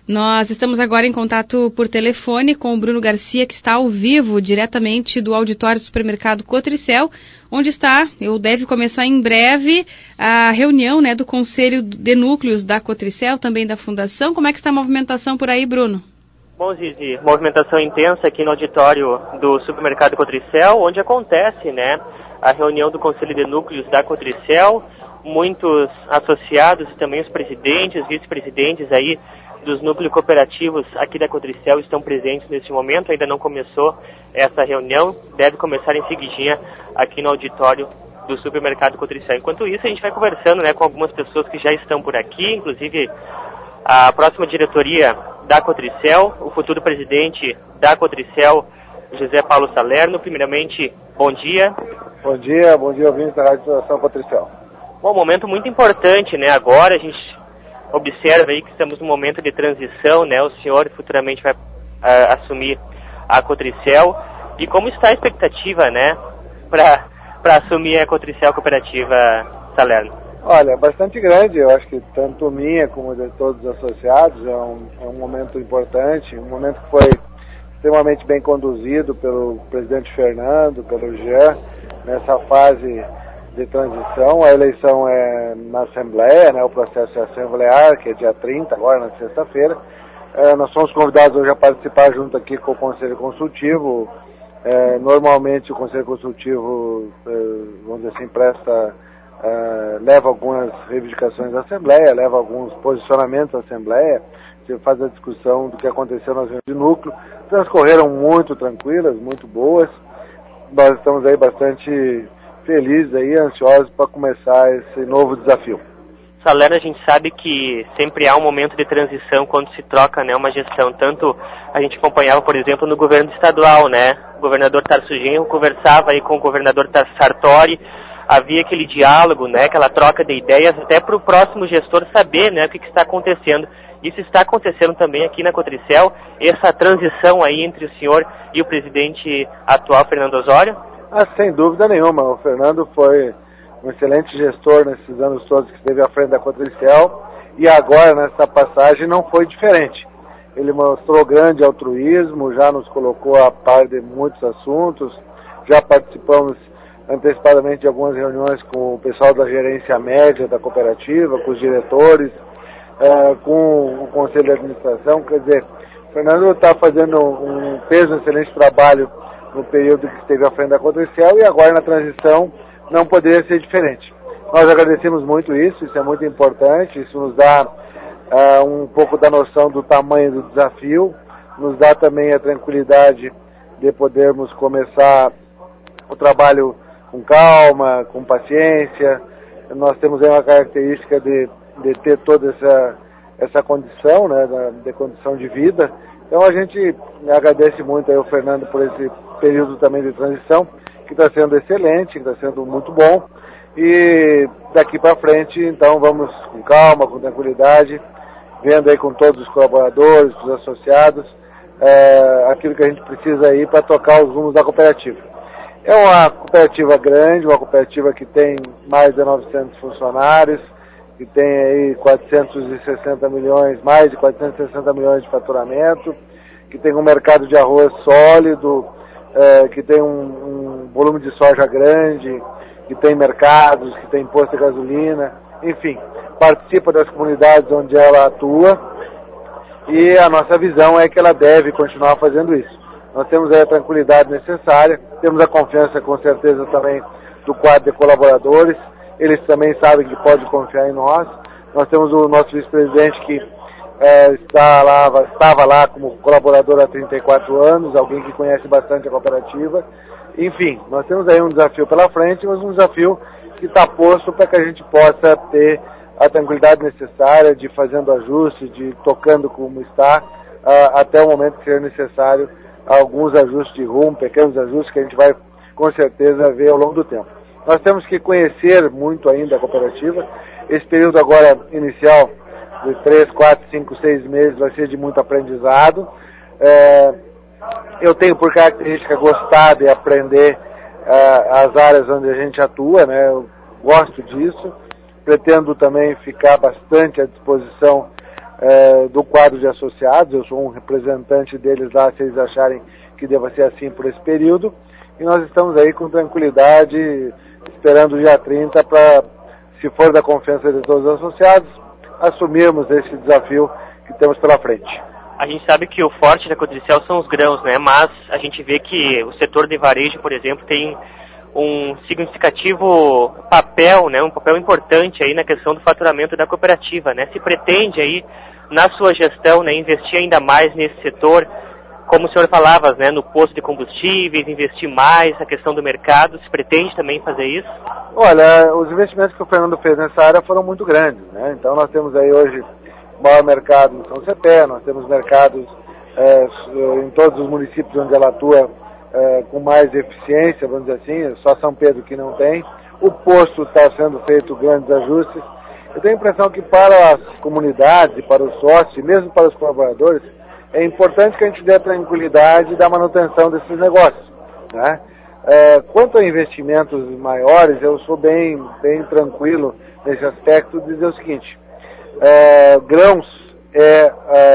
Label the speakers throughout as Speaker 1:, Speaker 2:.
Speaker 1: Nós estamos agora em contato por telefone com o Bruno Garcia, que está ao vivo, diretamente do auditório do supermercado Cotricel, onde está, deve começar em breve, a reunião, né, do Conselho de Núcleos da Cotricel, também da Fundação. Como é que está a movimentação por aí, Bruno?
Speaker 2: Bom, Zizi, movimentação intensa aqui no auditório do supermercado Cotricel, onde acontece, né, a reunião do Conselho de Núcleos da Cotricel. Muitos associados e também os presidentes, vice-presidentes aí dos núcleos cooperativos aqui da Cotricel estão presentes neste momento. Ainda não começou essa reunião, deve começar em seguidinha aqui no auditório do supermercado Cotricel. Enquanto isso, a gente vai conversando, né, com algumas pessoas que já estão por aqui, inclusive a próxima diretoria da Cotricel, o futuro presidente da Cotricel, José Paulo Salerno. Primeiramente, bom dia.
Speaker 3: Bom dia, ouvintes da Rádio Fundação Cotricel.
Speaker 2: Bom, momento muito importante, né? Agora a gente observa aí que estamos num momento de transição, né? O senhor futuramente vai assumir a Cotricel. E como está a expectativa, né? Para assumir a Cotricel Cooperativa, Salerno?
Speaker 3: Olha, bastante grande. Eu acho que tanto minha como de todos os associados é um momento importante, um momento que foi extremamente bem conduzido pelo presidente Fernando, pelo Jean, nessa fase de transição. A eleição é na Assembleia, né? O processo é assemblear, que é dia 30, agora na sexta-feira. Nós somos convidados hoje a participar junto aqui com o Conselho Consultivo. Normalmente o Conselho Consultivo, vamos dizer assim, leva algumas reivindicações da Assembleia, leva alguns posicionamentos da Assembleia, se faz a discussão do que aconteceu nas reuniões de núcleo. Transcorreram muito tranquilas, muito boas. Nós estamos aí bastante felizes aí, ansiosos para começar esse novo desafio.
Speaker 2: Salerno, a gente sabe que sempre há um momento de transição quando se troca, né, uma gestão. Tanto a gente acompanhava, por exemplo, no governo estadual, né? O governador Tarso Genro conversava aí com o governador Sartori, havia aquele diálogo, né, aquela troca de ideias, até para o próximo gestor saber, né, o que está acontecendo. Isso está acontecendo também aqui na Cotricel, essa transição aí entre o senhor e o presidente atual, Fernando Osório?
Speaker 3: Sem dúvida nenhuma. O Fernando foi um excelente gestor nesses anos todos que esteve à frente da Cotricel, e agora nessa passagem não foi diferente. Ele mostrou grande altruísmo, já nos colocou a par de muitos assuntos, já participamos antecipadamente de algumas reuniões com o pessoal da gerência média da cooperativa, com os diretores, com o conselho de administração. Quer dizer, o Fernando está fazendo fez um excelente trabalho no período que esteve à frente da Cotricel, e agora na transição não poderia ser diferente. Nós agradecemos muito isso é muito importante, isso nos dá um pouco da noção do tamanho do desafio, nos dá também a tranquilidade de podermos começar o trabalho com calma, com paciência. Nós temos aí uma característica de ter toda essa condição, né, de condição de vida. Então a gente agradece muito aí ao Fernando por esse período também de transição, que está sendo excelente, que está sendo muito bom. E daqui para frente, então, vamos com calma, com tranquilidade, vendo aí com todos os colaboradores, os associados, aquilo que a gente precisa aí para tocar os rumos da cooperativa. É uma cooperativa grande, uma cooperativa que tem mais de 900 funcionários, que tem aí 460 milhões, mais de 460 milhões de faturamento, que tem um mercado de arroz sólido, que tem um volume de soja grande, que tem mercados, que tem posto de gasolina, enfim, participa das comunidades onde ela atua, e a nossa visão é que ela deve continuar fazendo isso. Nós temos aí a tranquilidade necessária, temos a confiança com certeza também do quadro de colaboradores, eles também sabem que podem confiar em nós. Nós temos o nosso vice-presidente que estava lá como colaborador há 34 anos, alguém que conhece bastante a cooperativa. Enfim, nós temos aí um desafio pela frente, mas um desafio que está posto para que a gente possa ter a tranquilidade necessária de fazendo ajustes, de tocando como está, até o momento que seja necessário alguns ajustes de rumo, pequenos ajustes que a gente vai com certeza ver ao longo do tempo. Nós temos que conhecer muito ainda a cooperativa. Esse período agora inicial de 3, 4, 5, 6 meses vai ser de muito aprendizado. Eu tenho por característica gostar de aprender as áreas onde a gente atua, né? Eu gosto disso. Pretendo também ficar bastante à disposição do quadro de associados. Eu sou um representante deles lá, se eles acharem que deva ser assim por esse período. E nós estamos aí com tranquilidade, esperando o dia 30 para, se for da confiança de todos os associados, assumirmos esse desafio que temos pela frente.
Speaker 2: A gente sabe que o forte da Cotricel são os grãos, né? Mas a gente vê que o setor de varejo, por exemplo, tem um significativo papel, né? Um papel importante aí na questão do faturamento da cooperativa, né? Se pretende aí, na sua gestão, né, investir ainda mais nesse setor, como o senhor falava, né, no posto de combustíveis, investir mais na questão do mercado, se pretende também fazer isso?
Speaker 3: Olha, os investimentos que o Fernando fez nessa área foram muito grandes, né? Então nós temos aí hoje o maior mercado no São Cepé, nós temos mercados em todos os municípios onde ela atua com mais eficiência, vamos dizer assim, só São Pedro que não tem. O posto está sendo feito grandes ajustes. Eu tenho a impressão que para as comunidades, para os sócios, e mesmo para os colaboradores, é importante que a gente dê a tranquilidade da manutenção desses negócios, né? Quanto a investimentos maiores, eu sou bem tranquilo nesse aspecto de dizer o seguinte: grãos é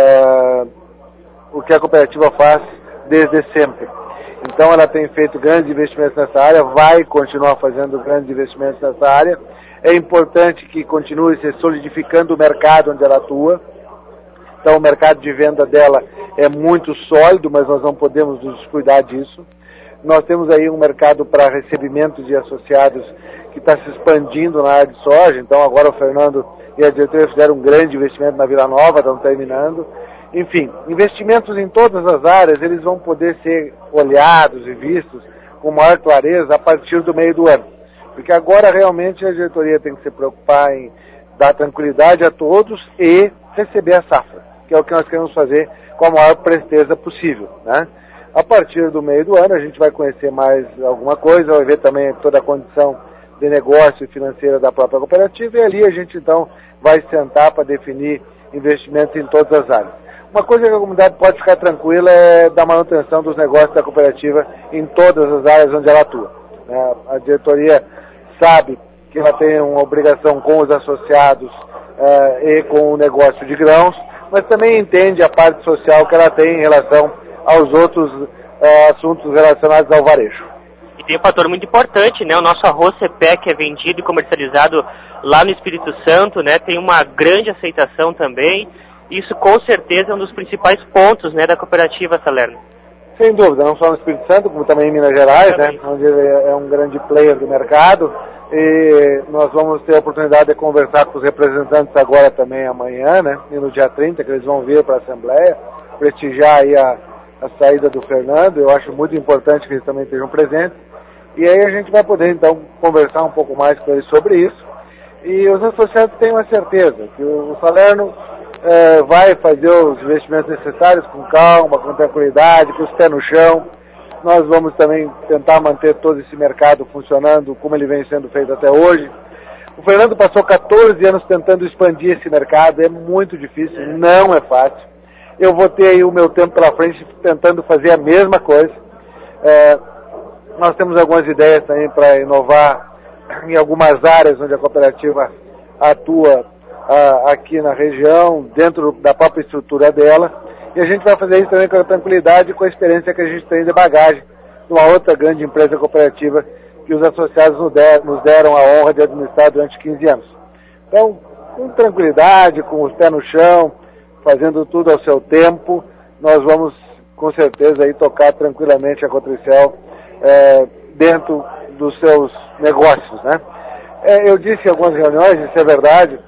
Speaker 3: o que a cooperativa faz desde sempre. Então ela tem feito grandes investimentos nessa área, vai continuar fazendo grandes investimentos nessa área. É importante que continue se solidificando o mercado onde ela atua. Então o mercado de venda dela é muito sólido, mas nós não podemos nos descuidar disso. Nós temos aí um mercado para recebimento de associados que está se expandindo na área de soja. Então agora o Fernando e a diretoria fizeram um grande investimento na Vila Nova, estão terminando. Enfim, investimentos em todas as áreas, eles vão poder ser olhados e vistos com maior clareza a partir do meio do ano. Porque agora realmente a diretoria tem que se preocupar em dar tranquilidade a todos e receber a safra, que é o que nós queremos fazer com a maior presteza possível, né? A partir do meio do ano a gente vai conhecer mais alguma coisa, vai ver também toda a condição de negócio e financeira da própria cooperativa, e ali a gente então vai sentar para definir investimentos em todas as áreas. Uma coisa que a comunidade pode ficar tranquila é da manutenção dos negócios da cooperativa em todas as áreas onde ela atua, né? A diretoria sabe que ela tem uma obrigação com os associados e com o negócio de grãos, mas também entende a parte social que ela tem em relação aos outros assuntos relacionados ao varejo.
Speaker 2: E tem um fator muito importante, né? O nosso arroz CPE, que é vendido e comercializado lá no Espírito Santo, né? Tem uma grande aceitação também. Isso com certeza é um dos principais pontos, né, da cooperativa, Salerno.
Speaker 3: Sem dúvida, não só no Espírito Santo, como também em Minas Gerais, né, onde ele é um grande player do mercado. E nós vamos ter a oportunidade de conversar com os representantes agora também amanhã, né, e no dia 30, que eles vão vir para a Assembleia, prestigiar aí a saída do Fernando. Eu acho muito importante que eles também estejam presentes. E aí a gente vai poder, então, conversar um pouco mais com eles sobre isso. E os associados têm uma certeza que o Salerno vai fazer os investimentos necessários com calma, com tranquilidade, com os pés no chão. Nós vamos também tentar manter todo esse mercado funcionando como ele vem sendo feito até hoje. O Fernando passou 14 anos tentando expandir esse mercado, é muito difícil, não é fácil. Eu vou ter aí o meu tempo pela frente tentando fazer a mesma coisa. Nós temos algumas ideias também para inovar em algumas áreas onde a cooperativa atua aqui na região, dentro da própria estrutura dela, e a gente vai fazer isso também com a tranquilidade e com a experiência que a gente tem de bagagem de uma outra grande empresa cooperativa que os associados nos deram a honra de administrar durante 15 anos. Então, com tranquilidade, com os pés no chão, fazendo tudo ao seu tempo, nós vamos com certeza aí tocar tranquilamente a Cotricel dentro dos seus negócios, né? Eu disse em algumas reuniões, isso é verdade,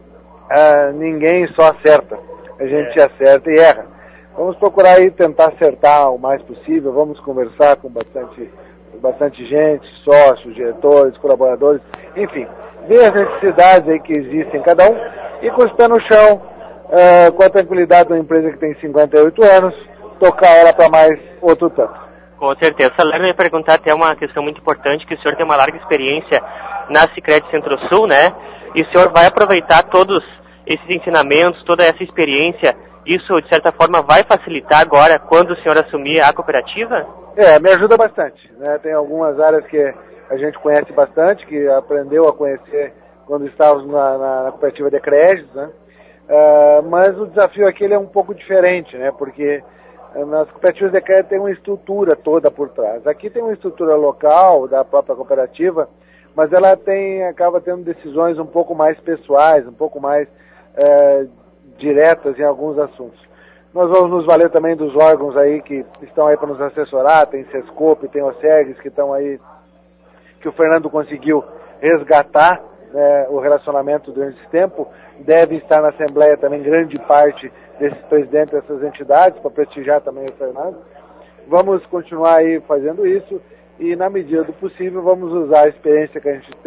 Speaker 3: ninguém só acerta, a gente acerta e erra. Vamos procurar aí tentar acertar o mais possível, vamos conversar com bastante gente, sócios, diretores, colaboradores, enfim, ver as necessidades aí que existem em cada um e com os pés no chão, com a tranquilidade de uma empresa que tem 58 anos, tocar ela para mais outro tanto.
Speaker 2: Com certeza. Salerno, eu ia perguntar até uma questão muito importante, que o senhor tem uma larga experiência na Sicredi Centro-Sul, né? E o senhor vai aproveitar todos esses ensinamentos, toda essa experiência, isso de certa forma vai facilitar agora quando o senhor assumir a cooperativa?
Speaker 3: Me ajuda bastante, né? Tem algumas áreas que a gente conhece bastante, que aprendeu a conhecer quando estávamos na cooperativa de créditos, né? Mas o desafio aqui ele é um pouco diferente, né? Porque nas cooperativas de crédito tem uma estrutura toda por trás. Aqui tem uma estrutura local da própria cooperativa, mas ela acaba tendo decisões um pouco mais pessoais, um pouco mais diretas em alguns assuntos. Nós vamos nos valer também dos órgãos aí que estão aí para nos assessorar, tem Sescope, tem OSEGS que estão aí, que o Fernando conseguiu resgatar, né, o relacionamento durante esse tempo. Deve estar na Assembleia também grande parte desses presidentes dessas entidades, para prestigiar também o Fernando. Vamos continuar aí fazendo isso e, na medida do possível, vamos usar a experiência que a gente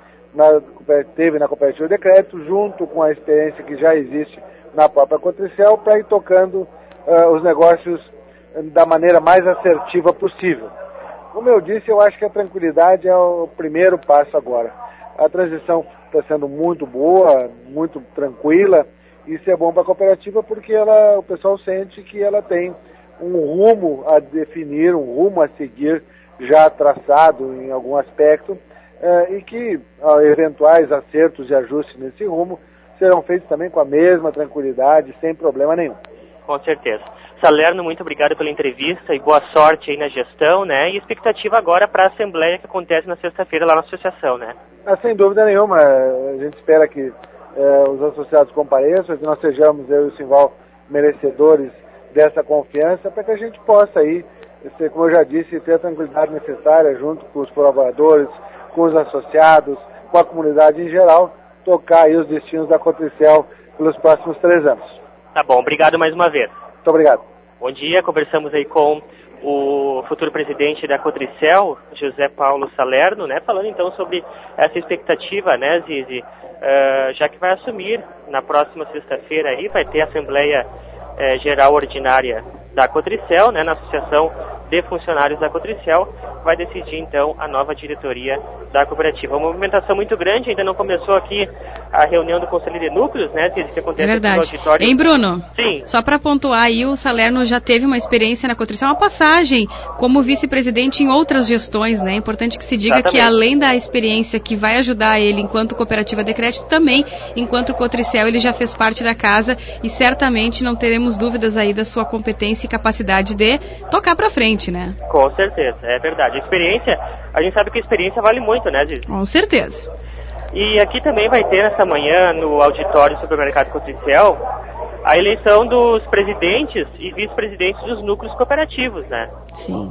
Speaker 3: teve na cooperativa de crédito, junto com a experiência que já existe na própria Cotricel, para ir tocando os negócios da maneira mais assertiva possível. Como eu disse, eu acho que a tranquilidade é o primeiro passo agora. A transição está sendo muito boa, muito tranquila. Isso é bom para a cooperativa porque o pessoal sente que ela tem um rumo a definir, um rumo a seguir já traçado em algum aspecto, e que eventuais acertos e ajustes nesse rumo serão feitos também com a mesma tranquilidade, sem problema nenhum.
Speaker 2: Com certeza. Salerno, muito obrigado pela entrevista e boa sorte aí na gestão, né? E expectativa agora para a Assembleia que acontece na sexta-feira lá na associação, né?
Speaker 3: Sem dúvida nenhuma. A gente espera que os associados compareçam, que nós sejamos, eu e o Simval, merecedores dessa confiança, para que a gente possa aí, como eu já disse, ter a tranquilidade necessária junto com os colaboradores, com os associados, com a comunidade em geral, tocar aí os destinos da Cotricel pelos próximos 3 anos.
Speaker 2: Tá bom, obrigado mais uma vez.
Speaker 3: Muito obrigado.
Speaker 2: Bom dia, conversamos aí com o futuro presidente da Cotricel, José Paulo Salerno, né, falando então sobre essa expectativa, né, Zizi, já que vai assumir na próxima sexta-feira aí, vai ter a Assembleia Geral Ordinária da Cotricel, né, na Associação de Funcionários da Cotricel, vai decidir então a nova diretoria da cooperativa. Uma movimentação muito grande, ainda não começou aqui a reunião do Conselho de Núcleos, né, que acontece aqui no auditório.
Speaker 1: Hein, Bruno?
Speaker 2: Sim.
Speaker 1: Só para pontuar aí, o Salerno já teve uma experiência na Cotricel, uma passagem como vice-presidente em outras gestões, né? É importante que se diga que além da experiência que vai ajudar ele enquanto cooperativa de crédito, também enquanto Cotricel ele já fez parte da casa e certamente não teremos dúvidas aí da sua competência e capacidade de tocar para frente, né?
Speaker 2: Com certeza, é verdade. A gente sabe que a experiência vale muito, né, Zizi?
Speaker 1: Com certeza.
Speaker 2: E aqui também vai ter nessa manhã, no auditório do Supermercado Cotricel, a eleição dos presidentes e vice-presidentes dos núcleos cooperativos, né?
Speaker 1: Sim.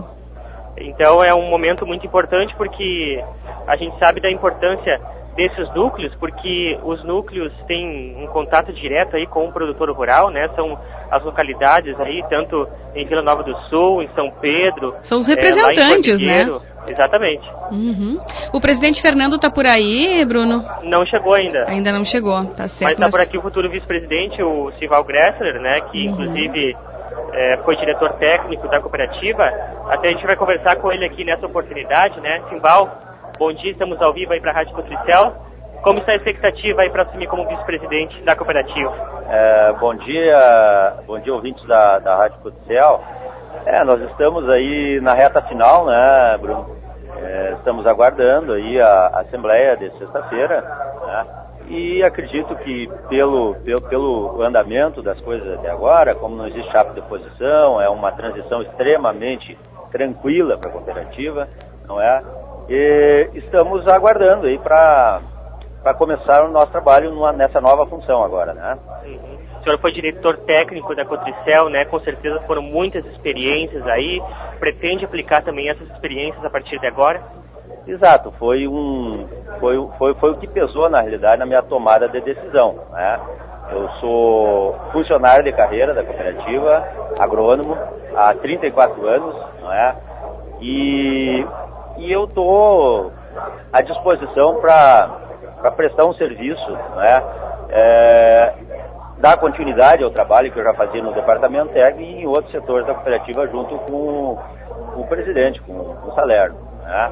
Speaker 2: Então é um momento muito importante porque a gente sabe da importância desses núcleos, porque os núcleos têm um contato direto aí com o produtor rural, né? São as localidades aí, tanto em Vila Nova do Sul, em São Pedro.
Speaker 1: São os representantes, né?
Speaker 2: Exatamente.
Speaker 1: Uhum. O presidente Fernando está por aí, Bruno?
Speaker 2: Não chegou ainda.
Speaker 1: Ainda não chegou, tá certo.
Speaker 2: Mas está por aqui o futuro vice-presidente, o Simval Gressler, né? Que inclusive foi diretor técnico da cooperativa. Até a gente vai conversar com ele aqui nessa oportunidade, né? Simval, bom dia, estamos ao vivo aí para a Rádio Cotricel. Como está a expectativa aí para assumir como vice-presidente da cooperativa?
Speaker 4: Bom dia ouvintes da Rádio Cotricel. Nós estamos aí na reta final, né, Bruno? Estamos aguardando aí a Assembleia de sexta-feira, né? E acredito que pelo andamento das coisas até agora, como não existe chapa de oposição, é uma transição extremamente tranquila para a cooperativa, não é? E estamos aguardando aí para começar o nosso trabalho nessa nova função agora, né?
Speaker 2: Uhum. O senhor foi diretor técnico da Cotricel, né? Com certeza foram muitas experiências aí. Pretende aplicar também essas experiências a partir de agora?
Speaker 4: Exato, foi o que pesou na realidade na minha tomada de decisão, né? Eu sou funcionário de carreira da cooperativa, agrônomo, há 34 anos, não é? E eu estou à disposição para prestar um serviço, não é? Dar continuidade ao trabalho que eu já fazia no departamento técnico e em outros setores da cooperativa junto com o presidente, com o Salerno, né?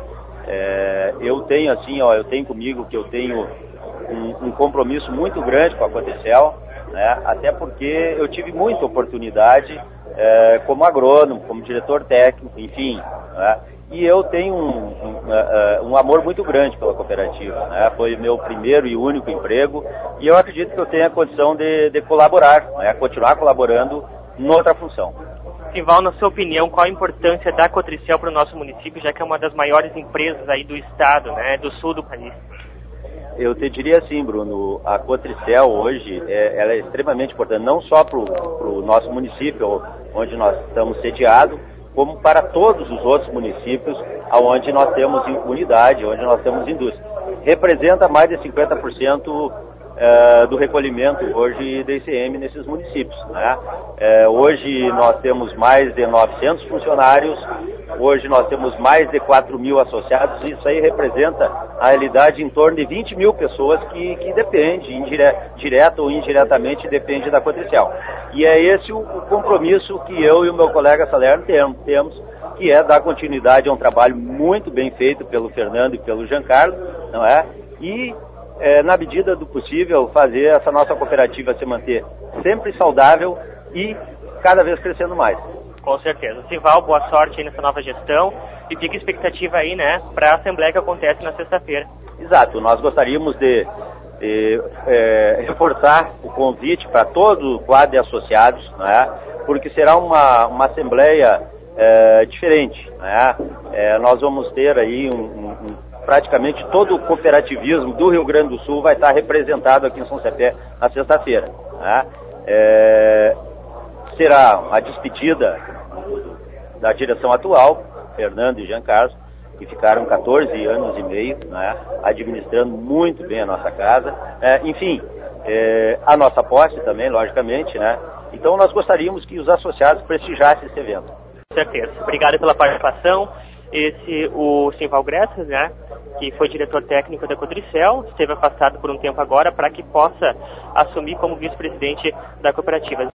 Speaker 4: Eu tenho comigo que eu tenho um compromisso muito grande com a Cotricel, né? Até porque eu tive muita oportunidade como agrônomo, como diretor técnico, enfim, né? E eu tenho um amor muito grande pela cooperativa, né? Foi meu primeiro e único emprego, e eu acredito que eu tenho a condição de colaborar, né? Continuar colaborando noutra função.
Speaker 2: Simval, na sua opinião, qual a importância da Cotricel para o nosso município, já que é uma das maiores empresas aí do estado, né, do sul do país?
Speaker 4: Eu te diria assim, Bruno, a Cotricel hoje, ela é extremamente importante, não só para o nosso município, onde nós estamos sediados, como para todos os outros municípios onde nós temos unidade, onde nós temos indústria. Representa mais de 50% do recolhimento hoje de ICM nesses municípios, né? Hoje nós temos mais de 900 funcionários, hoje nós temos mais de 4.000 associados, isso aí representa a realidade em torno de 20 mil pessoas que dependem, direta ou indiretamente, depende da Cotricel. E é esse o compromisso que eu e o meu colega Salerno temos, que é dar continuidade a um trabalho muito bem feito pelo Fernando e pelo Giancarlo, não é? E na medida do possível, fazer essa nossa cooperativa se manter sempre saudável e cada vez crescendo mais.
Speaker 2: Com certeza. Simval, boa sorte aí nessa nova gestão e fica a expectativa aí, né, para a Assembleia que acontece na sexta-feira.
Speaker 4: Exato, nós gostaríamos de reforçar o convite para todo o quadro de associados, né, porque será uma Assembleia diferente, né? Nós vamos ter aí praticamente todo o cooperativismo do Rio Grande do Sul vai estar representado aqui em São Cepé na sexta-feira, né? Será a despedida da direção atual, Fernando e Giancarlo, que ficaram 14 anos e meio, né, administrando muito bem a nossa casa, enfim, a nossa posse também, logicamente, né? Então nós gostaríamos que os associados prestigiassem esse evento.
Speaker 2: Com certeza. Obrigado pela participação. O Simval Gressas, né, que foi diretor técnico da Cotricel, esteve afastado por um tempo agora para que possa assumir como vice-presidente da cooperativa.